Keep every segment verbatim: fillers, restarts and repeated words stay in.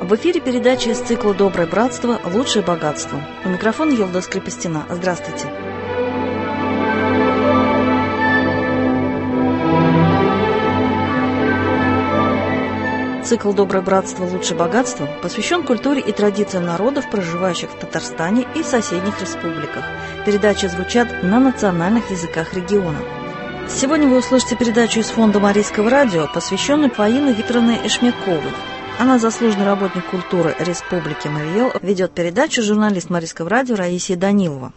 В эфире передача из цикла «Доброе братство. Лучшее богатство». У микрофона Елда Скрипостина. Здравствуйте. Цикл «Доброе братство. Лучшее богатство» посвящен культуре и традициям народов, проживающих в Татарстане и в соседних республиках. Передачи звучат на национальных языках региона. Сегодня вы услышите передачу из фонда Марийского радио, посвященную Фаине Викторовне Эшмяковой. Она заслуженный работник культуры Республики Марий Эл. Ведет передачу журналист Марийского радио Раисия Данилова.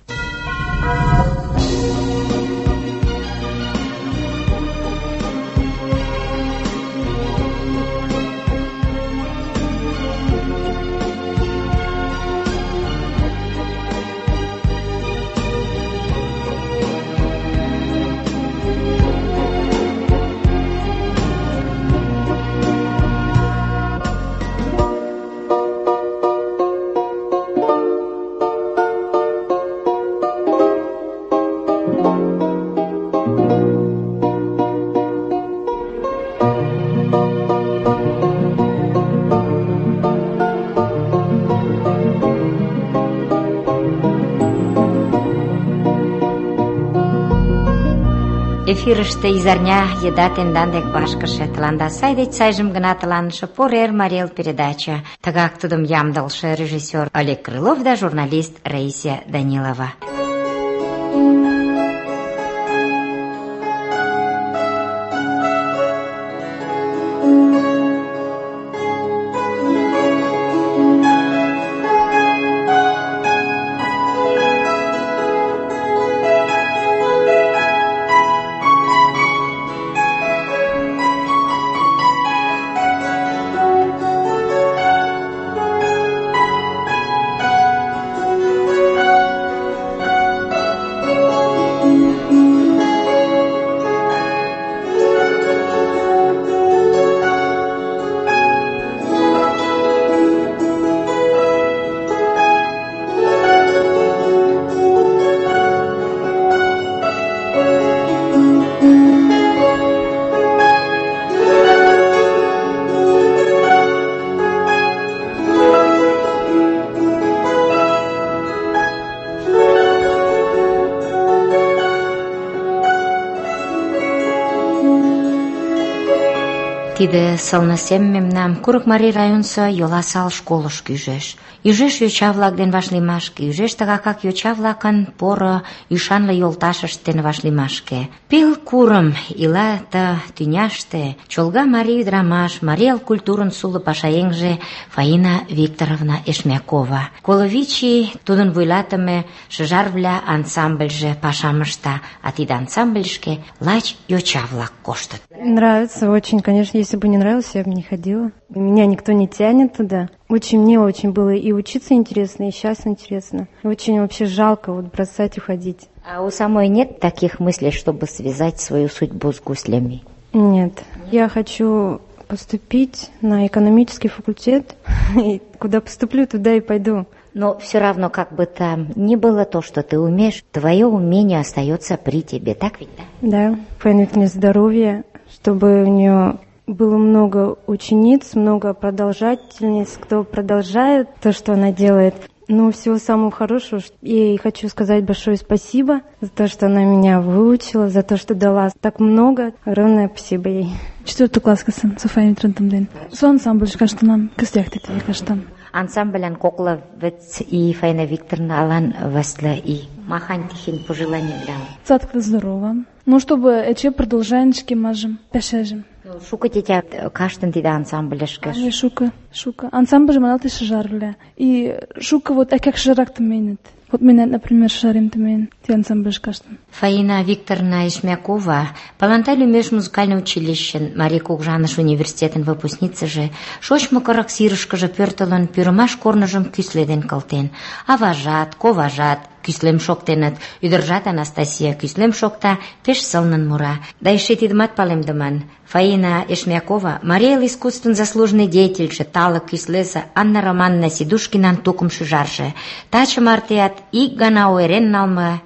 Эфирыште изарня еда тендандек башкыше тыланда сай деч сайжым гына тыланыше Порер Марий Эл передача. Тыгак тудым ямдылшы режиссер Олег Крылов да журналист Раисия Данилова. Тиде сылнысем мемнам Курык Марий районсо Йоласал школыш кӱзеш. Ӱжеш йоча-влак ден вашлиймашке, ӱжеш тыгакак йоча-влакын поро ӱшанле йолташышт ден вашлиймашке. Пел курым ила ты тӱняште чолга марий ӱдырамаш, Марий Эл культурын суло пашаеҥже Фаина Викторовна Эшмякова. Коло вич ий тудын вуйлатыме шыжар-вля ансамбльже пашам ышта, а тиде ансамбльышке лач йоча-влак коштыт. Нравится очень, конечно, если бы не нравилось, я бы не ходила. Меня никто не тянет туда. Очень мне очень было и учиться интересно, и сейчас интересно. Очень вообще жалко вот бросать, уходить. А у самой нет таких мыслей, чтобы связать свою судьбу с гуслями? Нет. Я хочу поступить на экономический факультет. И куда поступлю, туда и пойду. Но все равно, как бы там ни было то, что ты умеешь, твое умение остается при тебе, так ведь, да? Да. Фаина Викторовна здоровья, чтобы у нее было много учениц, много продолжательниц, кто продолжает то, что она делает. Ну, всего самого хорошего. И хочу сказать большое спасибо за то, что она меня выучила, за то, что дала так много. Огромное спасибо ей. Четвертый класс касан, София Митрантамден. Со ансамбль каштанам, костяхтете каштан. Ансамбль кокла вец и Фаина Викторовна алан весла и махань тихин пожелания дала. Цатка здорово. Ну, чтобы эче продолжаенчики мажем, пешежем. Шука тетя каштан тида ансамблешкаш. Не шука, шука. Ансамбль маналты шажарля. И шука вот как шарак-то менит. Вот меня, например, шарим-то мен, те ансамбль каштан. Фаина Викторовна Эшмякова паланта люмеш музыкальное училище Марий Кукжаныш университетын выпускница же шочмо кырык сирышкыже пӧртылын пӱрымаш корныжым кӱследен кылтен. Аважат, коважат кӱслем шоктеныт, ӱдыржат Анастасия кӱслем шокта, пеш сылнын мура. Да эше тидымат палемдыман. Фаина Эшмякова Марий Эл искусствын заслуженный деятельже, талык кӱслезе Анна Романовна Сидушкинан тукым шӱжарже. Таче мартеат ик гана ойырен налме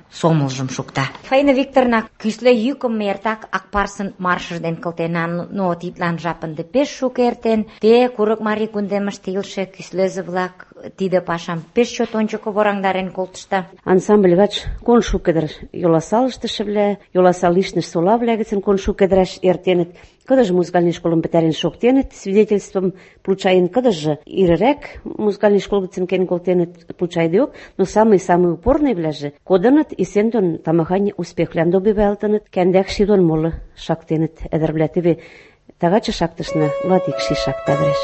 сомылжым шукта. Фаина Викторовна кӱсле йӱкым эртак Акпарсын маршыж ден кылтена, но тидлан жапынде пеш шуко эртен. Те Курыкмарий кундемыште илыше кӱслезе-влак тиде пашам пеш чот ончыко вораҥдарен колтышта. Ансамбль гач кон шукедыр Йоласал ыштыше-вля, Йоласал лишнышт сола-вля гыцын кон шукедраш эртеныт. Кыдыж музыкальный школым пытарен шоктеныт, свидетельством получаен, кыдыж ирырек музыкальный школ гыцын кен колтеныт, получайдеок, но самый-самый упорный-вляже кодыныт и сендон тамахань успехлян добивалтыныт, кәндәк шидон молы шактеныт эдер-вля. Теве тагачы шактышна Владик ши шактадреш.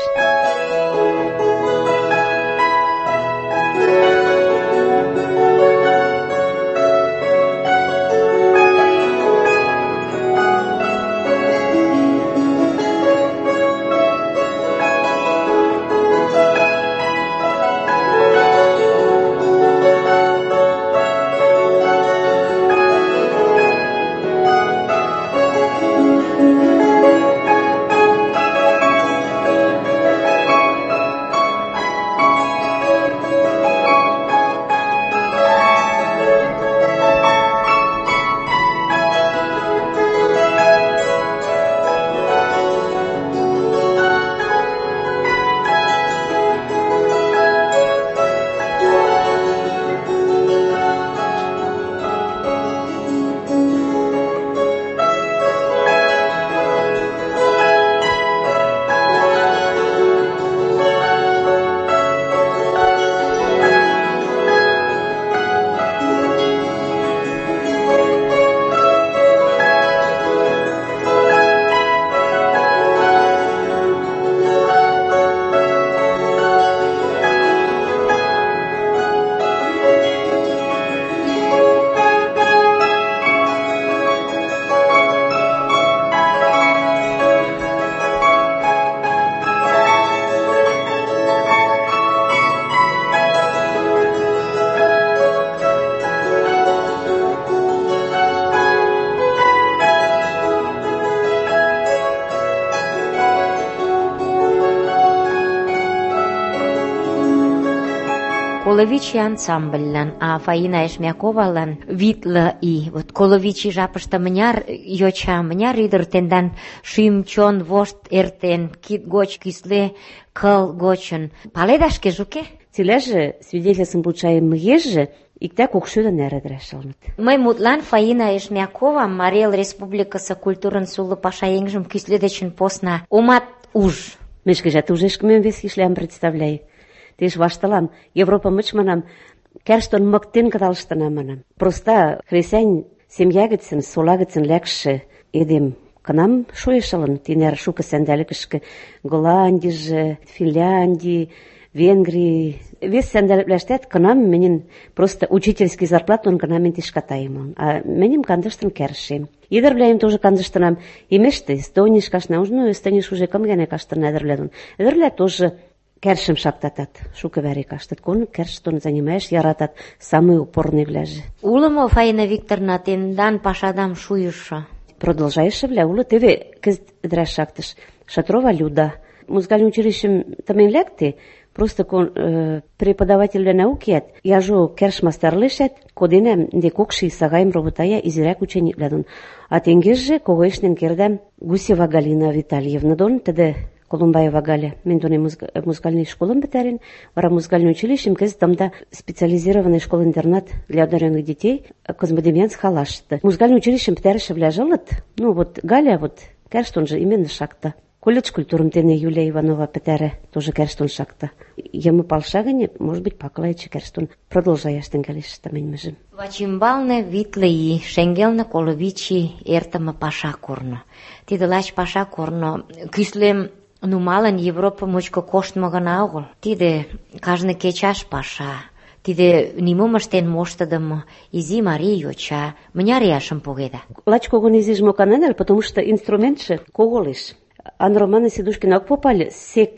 Коловичи ансамбльлан, а Фаина Эшмяковалан витле и. Вот коловичи жапыште мыняр йоча, мыняр ӱдыр тендан шӱм чон вошт эртен, кид гоч кӱсле кыл гочын. Паледа шкеже, уке? Цилӓжӹ свидетельствым получаем ежӹ, иктӓ кокшӱдӹ нӓрӹдрӓш ылыныт. Мый мутлан Фаина Эшмякова Марий Эл Республикысе культурын сулы пашаеҥжым кӱсле дечын посна омат уж. Мӹнь ӹшкежӓт ужешкӹмем вес кишлям представляй. Теш ваштылам, Европа мыч, манам, кӓрштон мыктен кыдалштына, манам. Просто хресӓнь семья гӹцӹн, сола гӹцӹн лӓкшӹ эдем кынам шоэш ылын, тинӓр шукы сӓндӓлӹкӹшкӹ, Голландижӹ, Финляндии, Венгрии, вес сӓндӓлӹвлӓштӓт кынам мӹньӹн просто учительский зарплатон кынам мӹнь тишка таемон, а мӹньӹм кандыштын кӓршем. Ӹдӹрвлӓэм тоже кандыштынам. Имешты Эстониш каштна, ну Эстониш уже кым гӓнӓ каштына ӹдӹрвлӓ дон. Ӹдӹрвлӓ тоже кӓршӹм шактатат, шукы вӓре каштыт, кон кӓрш дон занимаяш яратат, самый упорныйвлӓжӹ. Улы мо, Фаина Викторовна, тендан пашадам шуйышы? Продолжайышывлӓ улы, теве кӹзӹт ӹдӹрӓш шактыш. Шатрова Люда. Музыкальный училищем тымен лӓкде, просто кон э, преподавательвлӓ наукиӓт, яжо кӓрш мастарлешӓт, коденӓм ӹнде кокши сагаэм роботая изирӓк учениквлӓ дон. А тенгежӹ когоэшнен кердӓм Гусева Галина Витальевна дон, тӹдӹ Колумбаева Галя. Мен донем музыкальный школым бітәрен, вара музыкальный училищем кәз тамда специализированный школ-интернат для одаренных детей Козмодемьянск халашты. Музыкальный училищем бітәріші вля жылыт. Ну вот Галя, вот кәрштон же именно шакта. Колледж культурым тене Юлия Иванова бітәрі тоже кәрштон шакта. Емы палшагыне, может быть, пакылайчы кәрштон продолжаяштын кәлешті менмежім. Вачимбалне витле и шенгелне коловичи эртымы паша корно. Тиде лач паша корно. Кӱслем нумалын Европа мучко коштмо гына огыл. Тиде кажне кечаш паша. Тиде нимом ыштен моштыдымо изи марий йоча. Мыняр ияшым погеда? Лач когон изиш моканедер, потому что инструментші коголеш. Ан Романа Сидушкина ак попали сек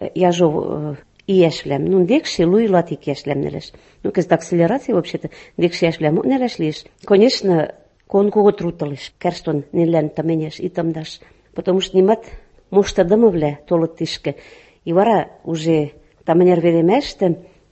яжо ияшвлям. Ну, декши луи латик яшвлям нелеш. Ну, кыз акселерация вообще-то декши яшвлям нелеш лиш. Конечно, кон кого труталыш. Кәрштон нелен таменеш и тамдаш. Потому что нимат моштадымывлӓ толыт тишкӹ. И вара уже таменер веремӓштӹ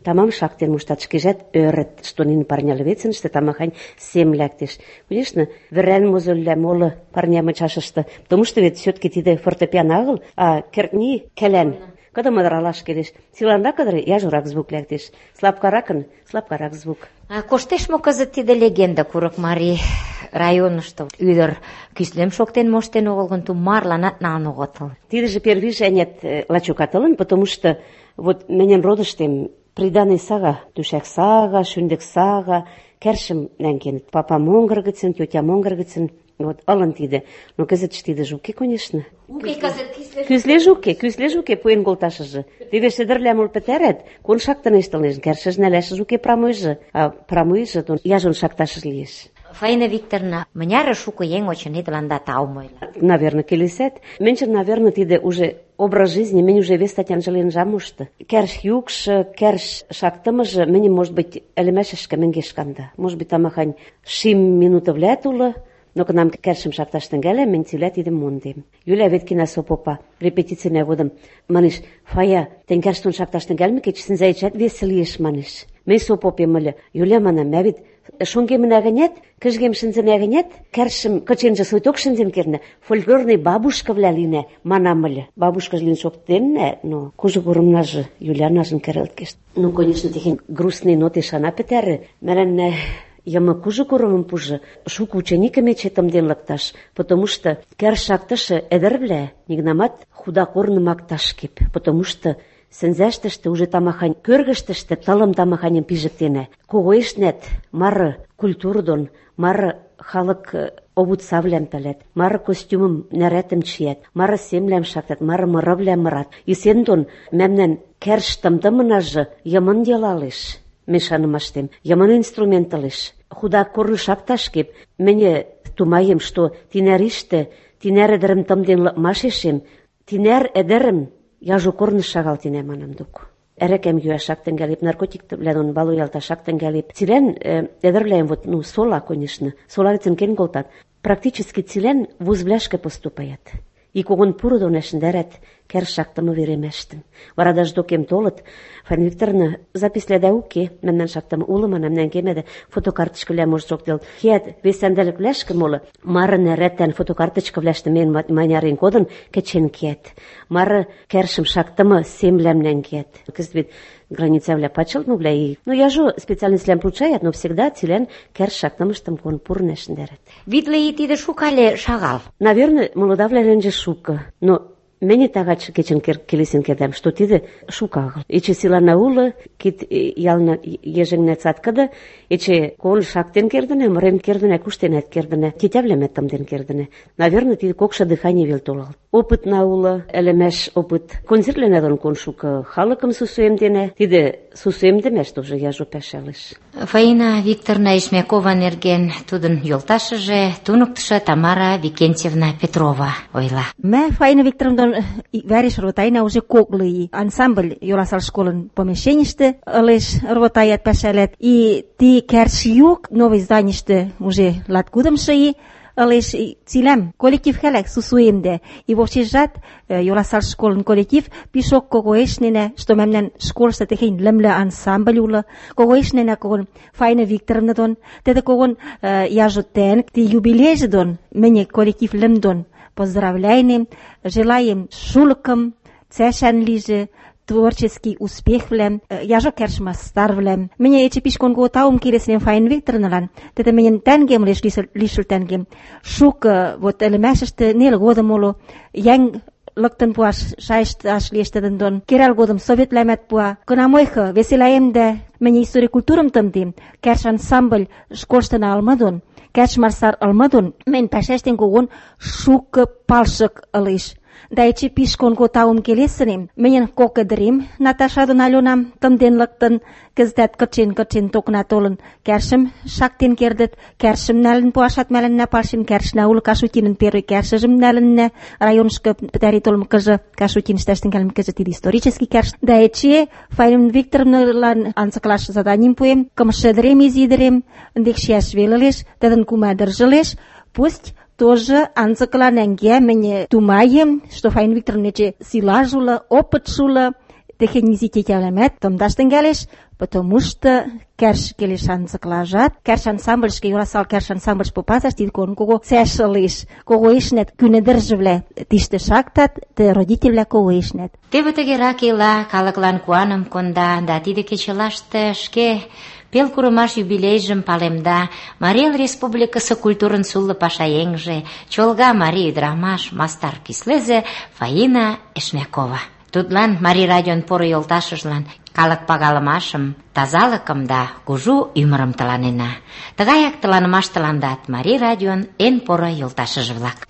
тамам шактен муштат, шкежат ӧрыт, что нин парня львецыныште тамахань сем лектеш. Конечно, верен мозолля молы парня мычашышты, потому что ведь все-таки тиде фортепиан агыл, а кертни келен. Когда мыдралаш келеш, силанрак кадыр яжурак звук лектеш, слабкаракын слабкарак звук. А коштеш мо кызыт тиде легенда Курык Марий районышто ӱдыр кӱслем шоктен моштен огыл гын, тумарланат налын огытыл. Тидыже первиже нет лачукат ылын, потому что вот менен родыштем приданый сага, тушак сага, шүндек сага, кершим нәңкенет. Папа монгыр гыцын, тетя монгыр гыцын, вот ылын тиде. Но кызытше тидыже уке, конечно. Уке кызыт кӱсле. Кӱслеж уке, кӱслеж уке пуэн колташыже. Теве шӹдӹрлӓм ол пӹтӓрӓт, кон шактынеш тылеш, кершӹж нӓлӓшӹж уке прамойжы, а прамойжы дон яжон шакташыж лиеш. Фаина Викторовна, мыняре шуко еҥ очыни тыланда таум ойла? Наверное, келесет. Мӹньчӹн, наверное, тиде уже образ жизни, мӹнь уже вес статян жылен жам мошты. Кӓрш юкшы, кӓрш шактымыжы, мӹньӹ, может быть, ӹлӹмӓшӹшкӹ мӹнгеш канда. Может быть, тамахань шим минутывлӓт улы, но кынам кӓршӹм шакташ тӹнгӓлӓм, мӹнь цилӓ тидӹм мондем. Юля Веткина со попа, репетицинӓ годым, манеш, Фая, тӹнь кӓрш дон шакташ тӹнгӓлмӹкет, сӹнзӓэтшӓт весӹ лиэш, манеш. Мӹнь со попем ыльы, Юля, манам, мӓ вет шонгемӹнӓ гӹнят, кӹжгем шӹнзӹнӓ гӹнят, кӓршӹм кыченжы сойток шӹнзен кернӓ, фольклорный бабушкывлӓ линӓ, манам ыльы. Бабушкажы лин шоктеннӓ, но кужы курымнажы Юлянажын кӹрӹлткеш. Ну, конечно, техень грустный нотеш ана пӹтӓрӹ, мӓлӓннӓ йымы кужы курымым пужы, шук ученикӹм эче тымден лыкташ, потому что кӓрш шактышы ӹдӹрвлӓ нигынамат худа корным акташ кеп, потому что сӹнзӓштӹштӹ уже тамахань кӧргӹштӹштӹ тылым тамаханьым пижӹктенӓ. Когоэшнӓт мары культур дон, мары халык обуцавлӓм пӓлӓт, мары костюмым нӓрӓтӹм чиӓт, мары семвлӓм шактат, мары мырывлӓм мырат. И сен дон мӓмнӓн кӓрш тымдымынажы йымын делалеш, мӹнь шанымаштем, йымын инструмент ылеш. Худа корны шакташ кеп, мӹньӹ тумаем, что тинӓр иштӹ, тинӓр ӹдӹрӹм тымден лыкмашешем, тинӓр ӹдӹрӹм яжо корныш шагалтинӓ, манам док. Ӓрӓкӓм йӱӓшак тӹнгӓлеп, наркотиквлӓ дон балуялташак тӹнгӓлеп. Цилӓн ӹдӹрвлӓм, вот, ну, сола, конечно, сола гӹцӹн кен колтат, практически цилӓн вузвлӓшкӹ поступаят. И когон пуры дон ӓшӹндӓрӓт кӓрш шактымы веремӓштӹм. Вара даже докем толыт, Фаина Викторовна, запислӓдӓ уке, мӓмнӓн шактымы улы, манам, нӓнгемӓдӓ, фотокарточкывлӓм может жоктел. Кеӓт вес сӓндӓлӹквлӓшкӹ молы, мары нӓрӓтӓн фотокарточкывлӓштӹ мӹнь манярен кодын кӹчен кеӓт. Мары кӓршӹм шактымы семвлӓм нӓнгеӓт. Кӹзӹт вет границӓвлӓ пачылтмывлӓ, и, ну, яжо специальностьвлӓм получаят, но всегда цилӓн кӓрш шактымыштым кон пурын ӓшӹндӓрӓт. Витле и тиде шукале шагал? Наверное, молодавлӓлӓнжӹ шукы, но мӹньӹ тагачы кечӹн келесен кердӓм, что тидӹ шук агыл. Эче силана улы, кит ялна ежӹнгнӓ цаткыды, эче кон шактен кердӹнӓ, мырен кердӹнӓ, куштенӓт кердӹнӓ, тетявлӓмӓт тымден кердӹнӓ. Наверное, тидӹ кокшы дыхани вел толалт. Опытна улы, ӹлӹмӓш опыт. Концертлӓнӓ дон кон шукы халыкым сусуэмденӓ, тидӹ сусуэмдӹмӓш тоже яжо пӓшӓлеш. Фаина Викторовна Ишмякова нерген тудын йолташыже, туныктышы Тамара Викентьевна Петрова ойла. Мә Фаина Викторовна вӓреш ротайна уже коклы ансамбль Йоласал школын помещенийштӹ ылеш, ротаят пӓшӓлӓт. И ти кӓрш юк новый зданийштӹ уже латкудымшы и ылеш цилӓм коллектив хӓлӓк сусуэмдӓ. И вовчежат Йоласал школын коллектив пишок когоэшненӓ, что мӓмнӓн школышты техень лӹмлӹ ансамбль улы, когоэшненӓ когон Фаина Викторовна дон, тӹдӹ когон яжо тӓнг, ти юбилейжы дон, мӹньӹ коллектив лӹм дон поздравляйнем, желаем шулыкым, цӓшӓн лижӹ, творческий успехвлӓм, яжо кӓрш мастарвлӓм. Мӹньӹ эче пиш конго таум келесенем Фаина Викторовналан, тӹдӹ мӹньӹн тӓнгем леш, лишӹл тӓнгем. Шукы вот ӹлӹмӓшӹштӹ нел годым моло, йӓнг лыктын пуаш шайышташ лиэш тӹдӹн дон. Керӓл годым советвлӓмӓт пуа. Кынамойхы веселӓемдӓ, мӹньӹ истори культурым тымдем, кӓрш ансамбль школштына ылмы дон, кӓрш мастар ылмы дон, мӹнь пӓшӓштем когон шукы палшык ылеш. Да эче пиш конго таум келесӹнем. Мӹньӹн кок ӹдӹрем, Наташа дон Алёнам, тымден лыктын, кӹзӹтӓт кычен-кычен токна толын, кӓршӹм шактен кердӹт, кӓршӹм нӓлӹн пуашат мӓлӓннӓ палшен, кӓршнӓ улы Кашутинын первый кӓршӹжӹм нӓлӹннӓ, районышкы пӹтӓри толмыкыжы, Кашутинышты ӓштен кӓлмӹкӹжӹ тиде исторический кӓрш. Да эче Фаина Викторовналан анцыклаш заданим пуэм, кымшы ӹдӹрем, изи ӹдӹрем, ӹндек шиӓш вел ылеш, тӹдӹн кум ӓдӹржӹ ылеш, пусть тоже анцыкла нӓнгеӓ, мӹньӹ тумаем, что Фаина Викторовна эче силаж улы, опыт улы, технизий тетявлемет томдаш тенгелеш, потому что керш келешан заклажат, керш ансамбльшке юрасал керш ансамбльш попазаш, тид кон кого сешалиш, кого ишнет күнедержевле тиште шактат, те родителя кого ишнет. Теве тыгерак ила, калыклан куаным конда, да тиде кечылаште шке пел курымаш юбилейжым палемда, Марий Эл Республикысе культурын суллы пашаеҥже, чолга марий ӱдырамаш, мастар кӱслезе Фаина Эшмякова. Тудлан Марий радион поро йолташыжлан калык пагалымашым, тазалыкым да кужу ӱмырым тыланена. Тыгаяк тыланымаш тыландат Марий радион эн поро йолташыже-влак.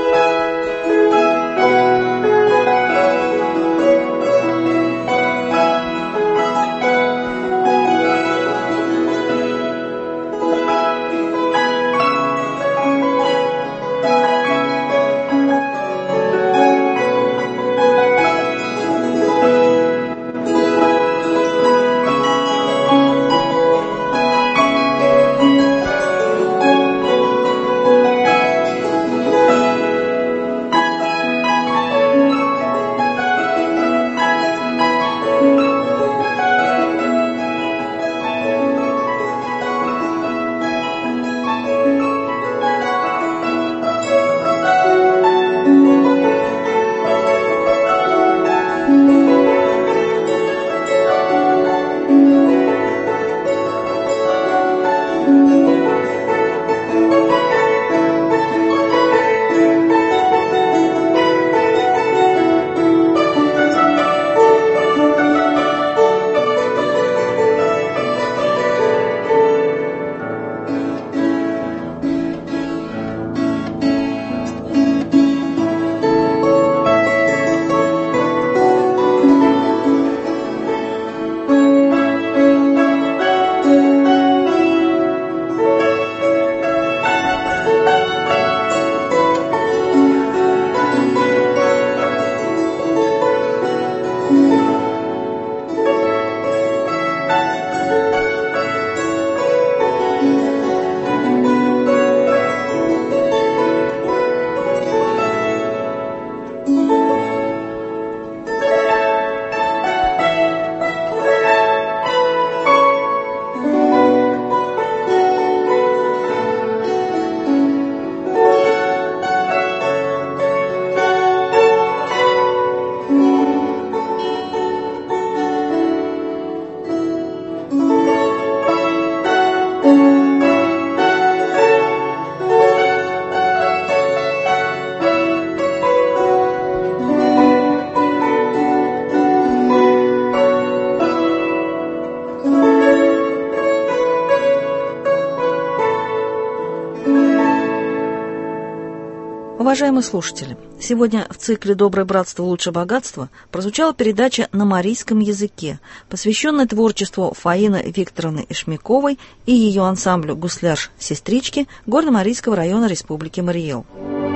Уважаемые слушатели, сегодня в цикле «Доброе братство лучше богатства» прозвучала передача на марийском языке, посвященная творчеству Фаины Викторовны Эшмяковой и ее ансамблю «Гусляр-сестрички» Горно-Марийского района Республики Марий Эл.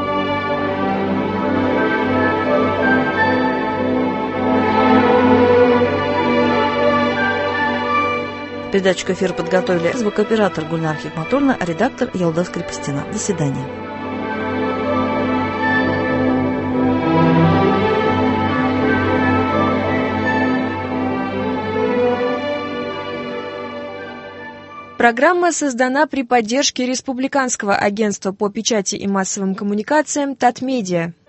Передачу к эфиру подготовили звукооператор Гульнар Хикматуллина, редактор Ялдас Крепостина. До свидания. Программа создана при поддержке Республиканского агентства по печати и массовым коммуникациям «Татмедиа».